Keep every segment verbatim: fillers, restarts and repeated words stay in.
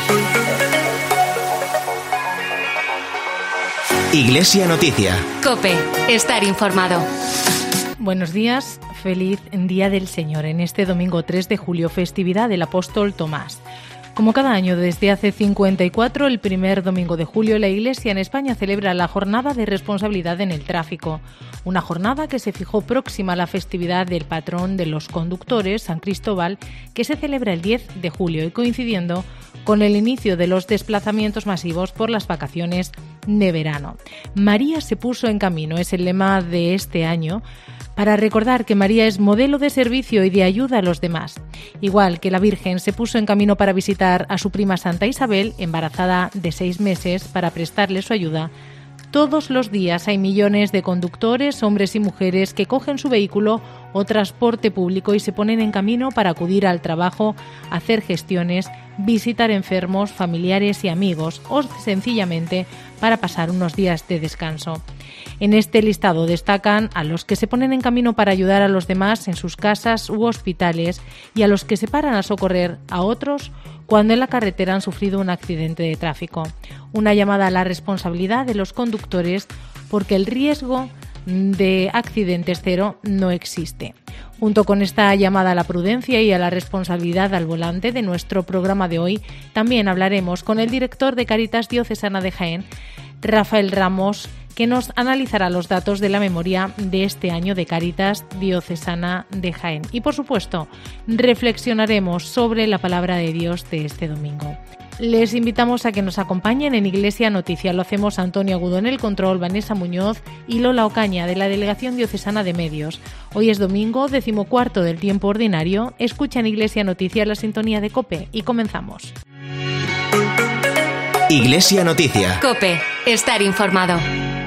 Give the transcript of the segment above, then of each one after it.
Iglesia Noticia. COPE. Estar informado. Buenos días, feliz Día del Señor. En este domingo tres de julio, festividad del apóstol Tomás. Como cada año desde hace cincuenta y cuatro, el primer domingo de julio, la Iglesia en España celebra la Jornada de Responsabilidad en el Tráfico. Una jornada que se fijó próxima a la festividad del patrón de los conductores, San Cristóbal, que se celebra el diez de julio y coincidiendo con el inicio de los desplazamientos masivos por las vacaciones de verano. María se puso en camino, es el lema de este año, para recordar que María es modelo de servicio y de ayuda a los demás. Igual que la Virgen se puso en camino para visitar a su prima Santa Isabel, embarazada de seis meses, para prestarle su ayuda, todos los días hay millones de conductores, hombres y mujeres, que cogen su vehículo o transporte público y se ponen en camino para acudir al trabajo, hacer gestiones, visitar enfermos, familiares y amigos o sencillamente para pasar unos días de descanso. En este listado destacan a los que se ponen en camino para ayudar a los demás en sus casas u hospitales y a los que se paran a socorrer a otros cuando en la carretera han sufrido un accidente de tráfico. Una llamada a la responsabilidad de los conductores porque el riesgo de accidentes cero no existe. Junto con esta llamada a la prudencia y a la responsabilidad al volante de nuestro programa de hoy, también hablaremos con el director de Cáritas Diocesana de Jaén, Rafael Ramos, que nos analizará los datos de la memoria de este año de Cáritas Diocesana de Jaén. Y, por supuesto, reflexionaremos sobre la palabra de Dios de este domingo. Les invitamos a que nos acompañen en Iglesia Noticia. Lo hacemos Antonio Agudo en el control, Vanessa Muñoz y Lola Ocaña de la Delegación Diocesana de Medios. Hoy es domingo, decimocuarto del tiempo ordinario. Escuchan Iglesia Noticia, la sintonía de COPE, y comenzamos. Iglesia Noticia. COPE. Estar informado.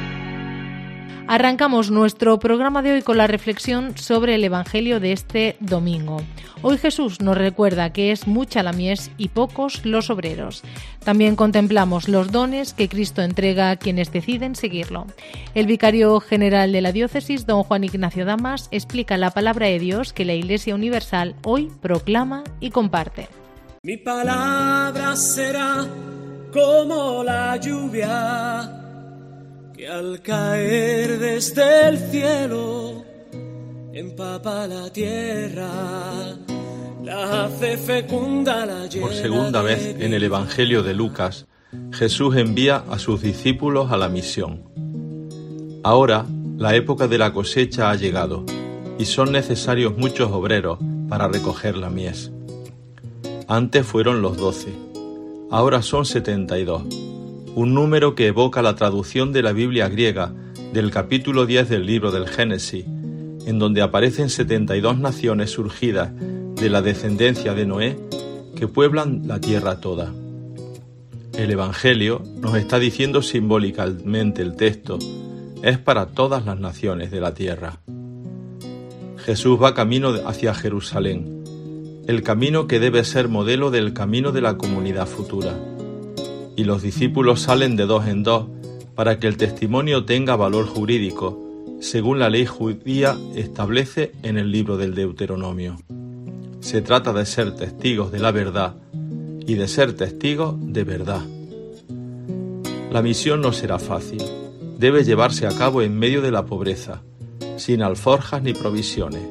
Arrancamos nuestro programa de hoy con la reflexión sobre el Evangelio de este domingo. Hoy Jesús nos recuerda que es mucha la mies y pocos los obreros. También contemplamos los dones que Cristo entrega a quienes deciden seguirlo. El vicario general de la diócesis, don Juan Ignacio Damas, explica la palabra de Dios que la Iglesia Universal hoy proclama y comparte. Mi palabra será como la lluvia que al caer desde el cielo empapa la tierra, la hace fecunda, la llena. Por segunda vez en el Evangelio de Lucas, Jesús envía a sus discípulos a la misión. Ahora, la época de la cosecha ha llegado y son necesarios muchos obreros para recoger la mies. Antes fueron los doce, ahora son setenta y dos. Un número que evoca la traducción de la Biblia griega del capítulo diez del libro del Génesis, en donde aparecen setenta y dos naciones surgidas de la descendencia de Noé que pueblan la tierra toda. El Evangelio nos está diciendo simbólicamente el texto, es para todas las naciones de la tierra. Jesús va camino hacia Jerusalén, el camino que debe ser modelo del camino de la comunidad futura. Y los discípulos salen de dos en dos para que el testimonio tenga valor jurídico, según la ley judía establece en el libro del Deuteronomio. Se trata de ser testigos de la verdad y de ser testigos de verdad. La misión no será fácil, debe llevarse a cabo en medio de la pobreza, sin alforjas ni provisiones.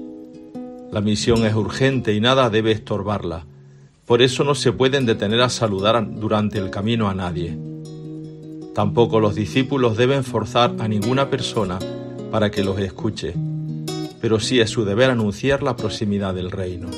La misión es urgente y nada debe estorbarla. Por eso no se pueden detener a saludar durante el camino a nadie. Tampoco los discípulos deben forzar a ninguna persona para que los escuche, pero sí es su deber anunciar la proximidad del reino.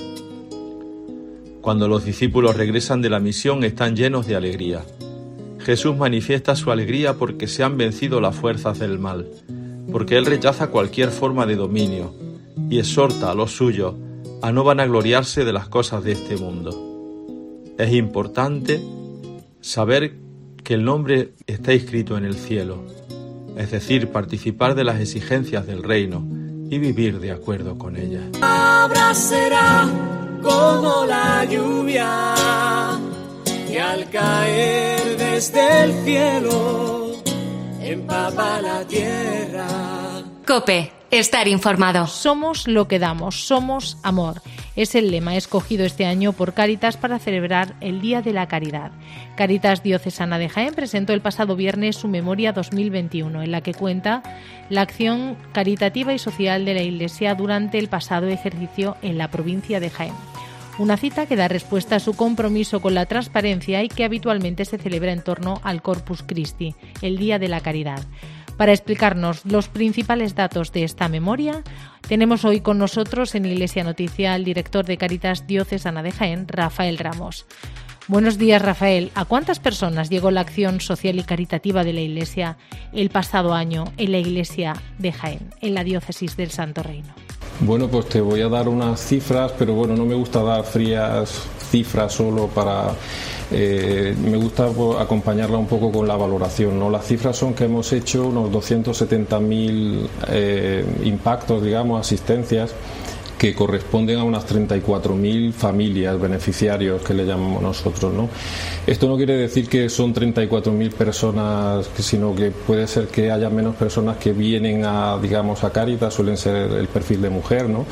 Cuando los discípulos regresan de la misión están llenos de alegría. Jesús manifiesta su alegría porque se han vencido las fuerzas del mal, porque Él rechaza cualquier forma de dominio y exhorta a los suyos a no vanagloriarse de las cosas de este mundo. Es importante saber que el nombre está escrito en el cielo, es decir, participar de las exigencias del reino y vivir de acuerdo con ellas. La palabra será como la lluvia que al caer desde el cielo empapa la tierra. COPE. Estar informado. Somos lo que damos, somos amor. Es el lema escogido este año por Cáritas para celebrar el Día de la Caridad. Cáritas Diocesana de Jaén presentó el pasado viernes su Memoria dos mil veintiuno, en la que cuenta la acción caritativa y social de la Iglesia durante el pasado ejercicio en la provincia de Jaén. Una cita que da respuesta a su compromiso con la transparencia y que habitualmente se celebra en torno al Corpus Christi, el Día de la Caridad. Para explicarnos los principales datos de esta memoria, tenemos hoy con nosotros en Iglesia Noticia al director de Cáritas Diocesana de Jaén, Rafael Ramos. Buenos días, Rafael. ¿A cuántas personas llegó la acción social y caritativa de la Iglesia el pasado año en la Iglesia de Jaén, en la diócesis del Santo Reino? Bueno, pues te voy a dar unas cifras, pero bueno, no me gusta dar frías cifras solo para... Eh, me gusta pues, acompañarla un poco con la valoración, ¿no? Las cifras son que hemos hecho unos doscientos setenta mil eh, impactos, digamos, asistencias, que corresponden a unas treinta y cuatro mil familias, beneficiarios, que le llamamos nosotros, ¿no? Esto no quiere decir que son treinta y cuatro mil personas, sino que puede ser que haya menos personas que vienen a, digamos, a Cáritas, suelen ser el perfil de mujer, ¿no?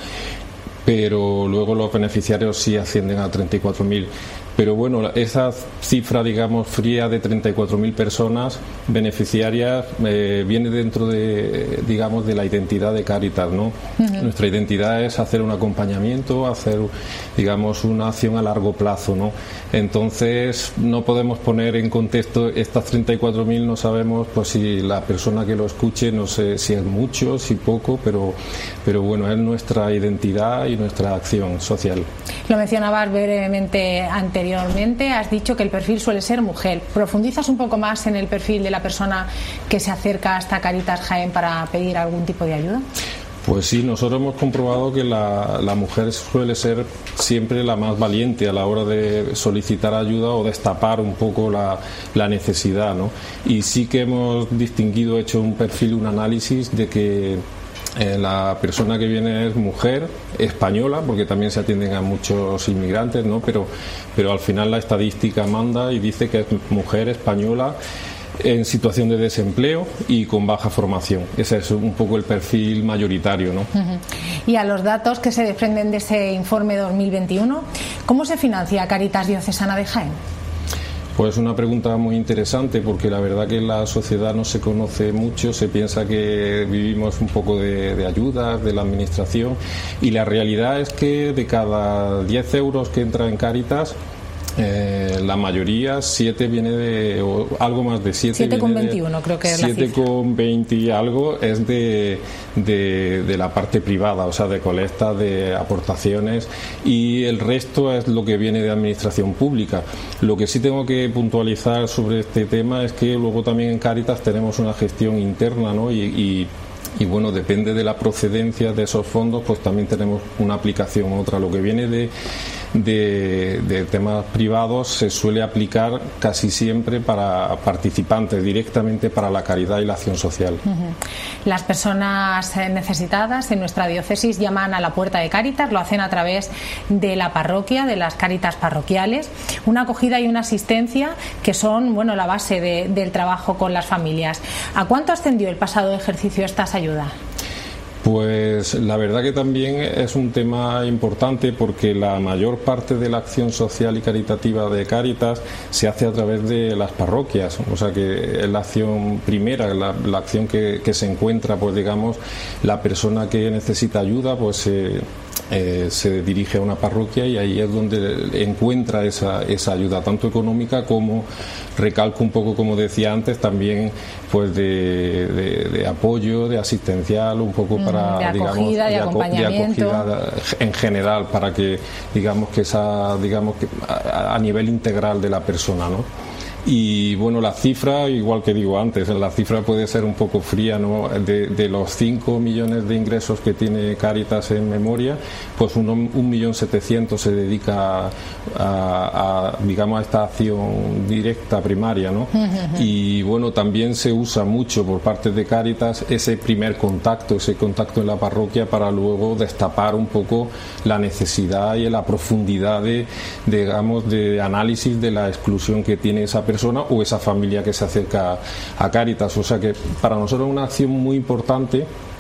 Pero luego los beneficiarios sí ascienden a treinta y cuatro mil. Pero bueno, esa cifra, digamos, fría de treinta y cuatro mil personas beneficiarias eh, viene dentro de, digamos, de la identidad de Cáritas, ¿no? Uh-huh. Nuestra identidad es hacer un acompañamiento, hacer, digamos, una acción a largo plazo, ¿no? Entonces, no podemos poner en contexto estas treinta y cuatro mil, no sabemos pues si la persona que lo escuche, no sé si es mucho, si poco, pero, pero bueno, es nuestra identidad y nuestra acción social. Lo mencionabas brevemente anteriormente. Anteriormente has dicho que el perfil suele ser mujer. ¿Profundizas un poco más en el perfil de la persona que se acerca hasta Cáritas Jaén para pedir algún tipo de ayuda? Pues sí, nosotros hemos comprobado que la, la mujer suele ser siempre la más valiente a la hora de solicitar ayuda o destapar un poco la, la necesidad, ¿no? Y sí que hemos distinguido, hecho un perfil, un análisis de que Eh, la persona que viene es mujer española, porque también se atienden a muchos inmigrantes, ¿no? Pero, pero al final la estadística manda y dice que es mujer española en situación de desempleo y con baja formación. Ese es un poco el perfil mayoritario, ¿no? Uh-huh. Y a los datos que se desprenden de ese informe dos mil veintiuno, ¿cómo se financia Cáritas Diocesana de Jaén? Pues una pregunta muy interesante, porque la verdad que en la sociedad no se conoce mucho, se piensa que vivimos un poco de, de ayudas de la administración, y la realidad es que de cada diez euros que entra en Cáritas, Eh, la mayoría, siete viene de, o algo más de siete. siete con veintiuno, creo que es la cifra. siete con veinte y algo es de, de, de la parte privada, o sea, de colecta, de aportaciones, y el resto es lo que viene de administración pública. Lo que sí tengo que puntualizar sobre este tema es que luego también en Cáritas tenemos una gestión interna, ¿no? Y, y Y bueno, depende de la procedencia de esos fondos, pues también tenemos una aplicación u otra. Lo que viene de, de, de temas privados se suele aplicar casi siempre para participantes, directamente para la caridad y la acción social. Uh-huh. Las personas necesitadas en nuestra diócesis llaman a la puerta de Cáritas, lo hacen a través de la parroquia, de las Cáritas parroquiales, una acogida y una asistencia que son, bueno, la base de, del trabajo con las familias. ¿A cuánto ascendió el pasado ejercicio estas ayudas? Pues la verdad que también es un tema importante, porque la mayor parte de la acción social y caritativa de Cáritas se hace a través de las parroquias, o sea que es la acción primera, la, la acción que, que se encuentra, pues digamos, la persona que necesita ayuda, pues eh, eh, se dirige a una parroquia y ahí es donde encuentra esa, esa ayuda, tanto económica como, recalco un poco como decía antes, también pues de, de, de apoyo, de asistencial, un poco para, de acogida, digamos, de, de, acompañamiento. de acogida en general, para que digamos que esa, digamos que a, a nivel integral de la persona, ¿no? Y bueno, la cifra, igual que digo antes, la cifra puede ser un poco fría, ¿no? De, de los cinco millones de ingresos que tiene Cáritas en memoria, pues un millón setecientos se dedica a, a, digamos, a esta acción directa primaria, ¿no? Uh-huh. Y bueno, también se usa mucho por parte de Cáritas ese primer contacto, ese contacto en la parroquia, para luego destapar un poco la necesidad y la profundidad de, digamos, de análisis de la exclusión que tiene esa persona o esa familia que se acerca a Cáritas. O sea que para nosotros es una acción muy importante,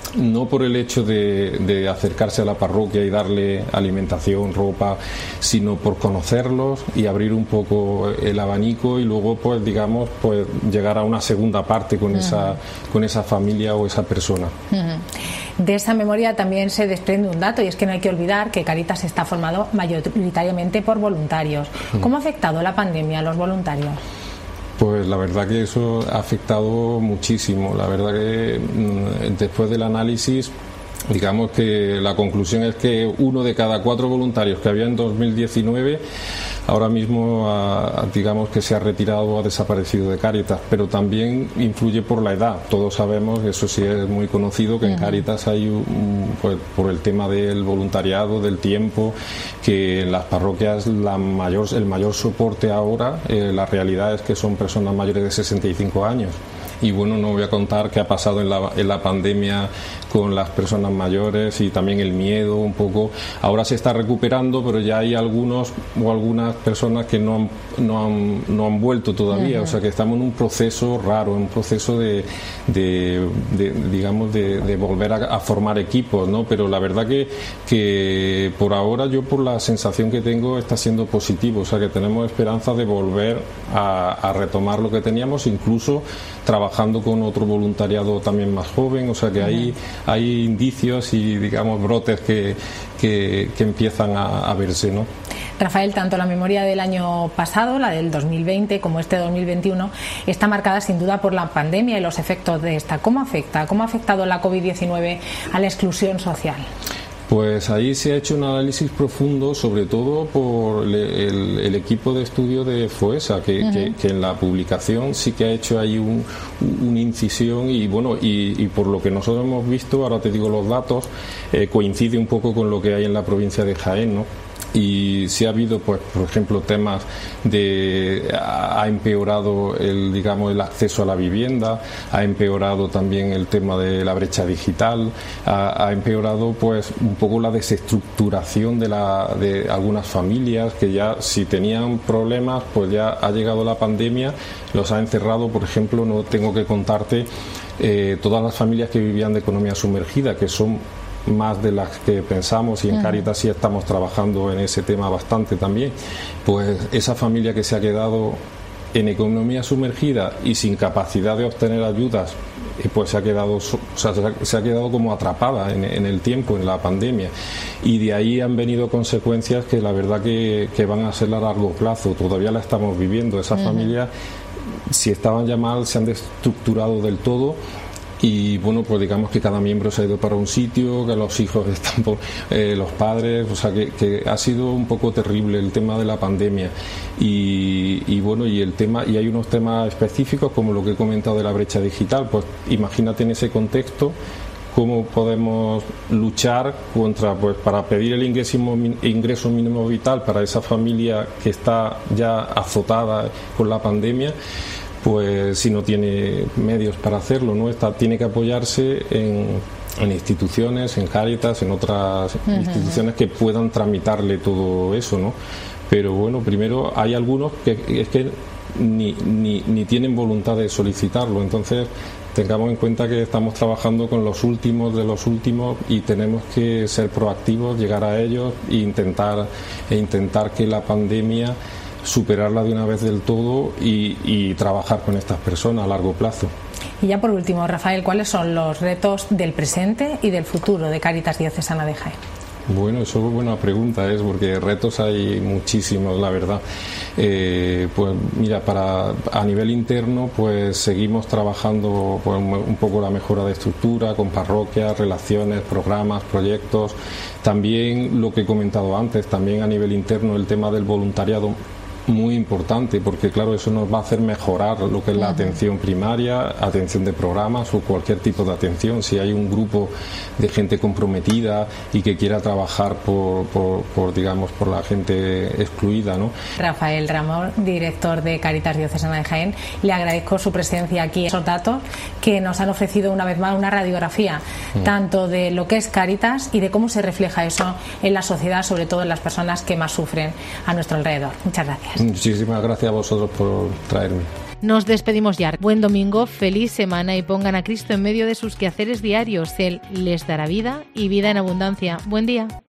no por el hecho de, de acercarse a la parroquia y darle alimentación, ropa, sino por conocerlos y abrir un poco el abanico y luego, pues digamos, pues llegar a una segunda parte con, uh-huh. esa, con esa familia o esa persona. Uh-huh. De esa memoria también se desprende un dato, y es que no hay que olvidar que Cáritas está formado mayoritariamente por voluntarios. Uh-huh. ¿Cómo ha afectado la pandemia a los voluntarios? Pues la verdad que eso ha afectado muchísimo. La verdad que mmm, después del análisis, digamos que la conclusión es que uno de cada cuatro voluntarios que había en dos mil diecinueve ahora mismo ha, digamos que se ha retirado o ha desaparecido de Cáritas, pero también influye por la edad. Todos sabemos, eso sí es muy conocido, que en Cáritas hay un, pues, por el tema del voluntariado, del tiempo, que en las parroquias la mayor, el mayor soporte ahora, eh, la realidad es que son personas mayores de sesenta y cinco años. Y bueno, no voy a contar qué ha pasado en la, en la pandemia con las personas mayores y también el miedo un poco. Ahora se está recuperando, pero ya hay algunos o algunas personas que no han, no han, no han vuelto todavía. Uh-huh. O sea que estamos en un proceso raro, en un proceso de, de, de digamos, de, de volver a, a formar equipos, ¿no? Pero la verdad que, que por ahora yo, por la sensación que tengo, está siendo positivo. O sea que tenemos esperanza de volver a, a retomar lo que teníamos, incluso trabajando con otro voluntariado también más joven. O sea que uh-huh. hay hay indicios y, digamos, brotes que, que, que empiezan a, a verse, ¿no? Rafael, tanto la memoria del año pasado, la del dos mil veinte, como este dos mil veintiuno, está marcada sin duda por la pandemia y los efectos de esta. ¿Cómo afecta? ¿Cómo ha afectado la COVID diecinueve a la exclusión social? Pues ahí se ha hecho un análisis profundo, sobre todo por el, el, el equipo de estudio de FOESA, que, uh-huh. que, que en la publicación sí que ha hecho ahí un, una incisión y bueno, y, y por lo que nosotros hemos visto, ahora te digo los datos, eh, coincide un poco con lo que hay en la provincia de Jaén, ¿no? Y sí ha habido, pues, por ejemplo, temas de ha empeorado el, digamos, el acceso a la vivienda, ha empeorado también el tema de la brecha digital, ha, ha empeorado, pues, un poco la desestructuración de la de algunas familias que ya, si tenían problemas, pues ya ha llegado la pandemia, los ha encerrado. Por ejemplo, no tengo que contarte eh, todas las familias que vivían de economía sumergida, que son más de las que pensamos, y en Cáritas sí estamos trabajando en ese tema bastante también. Pues esa familia que se ha quedado en economía sumergida y sin capacidad de obtener ayudas, pues se ha quedado, o sea, se ha quedado como atrapada en, en el tiempo, en la pandemia, y de ahí han venido consecuencias que la verdad que, que van a ser a largo plazo. Todavía la estamos viviendo. Esas uh-huh. familias, si estaban ya mal, se han destructurado del todo. Y bueno, pues digamos que cada miembro se ha ido para un sitio, que los hijos están por eh, los padres, o sea que, que ha sido un poco terrible el tema de la pandemia. Y, y bueno, y el tema, y hay unos temas específicos como lo que he comentado de la brecha digital. Pues imagínate en ese contexto cómo podemos luchar contra, pues para pedir el ingreso, ingreso mínimo vital para esa familia que está ya azotada con la pandemia. Pues si no tiene medios para hacerlo, ¿no? Está, tiene que apoyarse en, en instituciones, en Cáritas, en otras uh-huh. instituciones que puedan tramitarle todo eso, ¿no? Pero bueno, primero hay algunos que es que ni, ni, ni tienen voluntad de solicitarlo, entonces tengamos en cuenta que estamos trabajando con los últimos de los últimos y tenemos que ser proactivos, llegar a ellos e intentar, e intentar que la pandemia, superarla de una vez del todo y, y trabajar con estas personas a largo plazo. Y ya por último, Rafael, ¿cuáles son los retos del presente y del futuro de Cáritas Diocesana de Jaén? Bueno, eso es buena pregunta, es porque retos hay muchísimos, la verdad. Eh, pues mira, para a nivel interno, pues seguimos trabajando pues, un poco la mejora de estructura con parroquias, relaciones, programas, proyectos. También lo que he comentado antes, también a nivel interno el tema del voluntariado, muy importante, porque claro, eso nos va a hacer mejorar lo que es la atención primaria, atención de programas o cualquier tipo de atención. Si hay un grupo de gente comprometida y que quiera trabajar por, por, por digamos, por la gente excluida, ¿no? Rafael Ramón, director de Cáritas Diocesana de Jaén, le agradezco su presencia aquí, esos datos que nos han ofrecido una vez más una radiografía mm. tanto de lo que es Cáritas y de cómo se refleja eso en la sociedad, sobre todo en las personas que más sufren a nuestro alrededor. Muchas gracias. Muchísimas gracias a vosotros por traerme. Nos despedimos ya. Buen domingo, feliz semana y pongan a Cristo en medio de sus quehaceres diarios. Él les dará vida y vida en abundancia. Buen día.